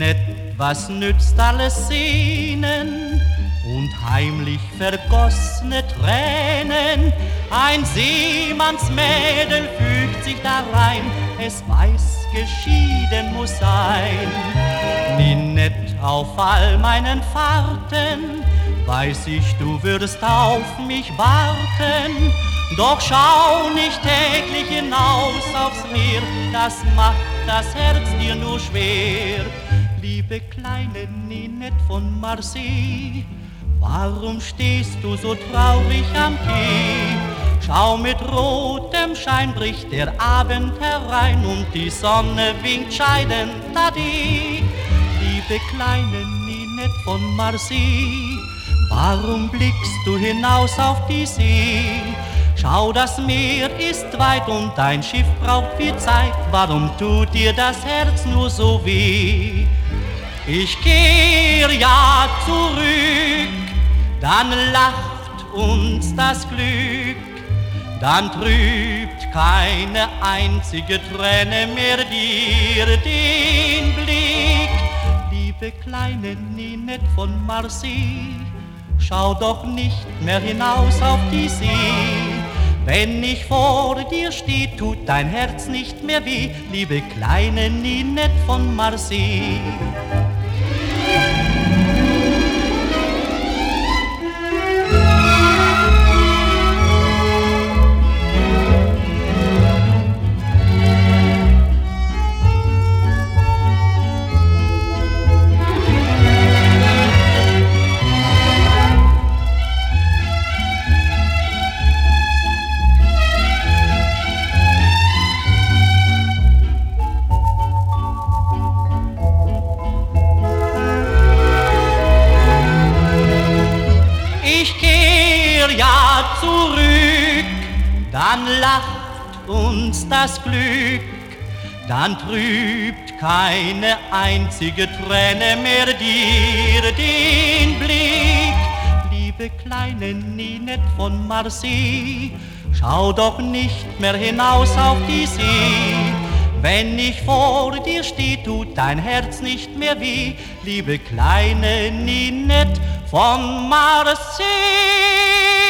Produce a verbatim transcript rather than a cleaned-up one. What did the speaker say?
Ninette, was nützt alles Sehnen und heimlich vergossene Tränen? Ein Seemannsmädel fügt sich da rein, es weiß, geschieden muss sein. Ninette, auf all meinen Fahrten weiß ich, du würdest auf mich warten. Doch schau nicht täglich hinaus aufs Meer, das macht das Herz dir nur schwer. Liebe kleine Ninette von Marseille, warum stehst du so traurig am Quai? Schau, mit rotem Schein bricht der Abend herein und die Sonne winkt scheidend ade. Liebe kleine Ninette von Marseille, warum blickst du hinaus auf die See? Schau, das Meer ist weit und dein Schiff braucht viel Zeit, warum tut dir das Herz nur so weh? Ich kehr ja zurück, dann lacht uns das Glück, dann trübt keine einzige Träne mehr dir den Blick. Liebe kleine Ninette von Marseille, schau doch nicht mehr hinaus auf die See. Wenn ich vor dir steh, tut dein Herz nicht mehr weh, liebe kleine Ninette von Marseille. Ich kehr ja zurück, dann lacht uns das Glück, dann trübt keine einzige Träne mehr dir den Blick. Liebe kleine Ninette von Marseille, schau doch nicht mehr hinaus auf die See. Wenn ich vor dir steh, tut dein Herz nicht mehr weh, liebe kleine Ninette von Marseille.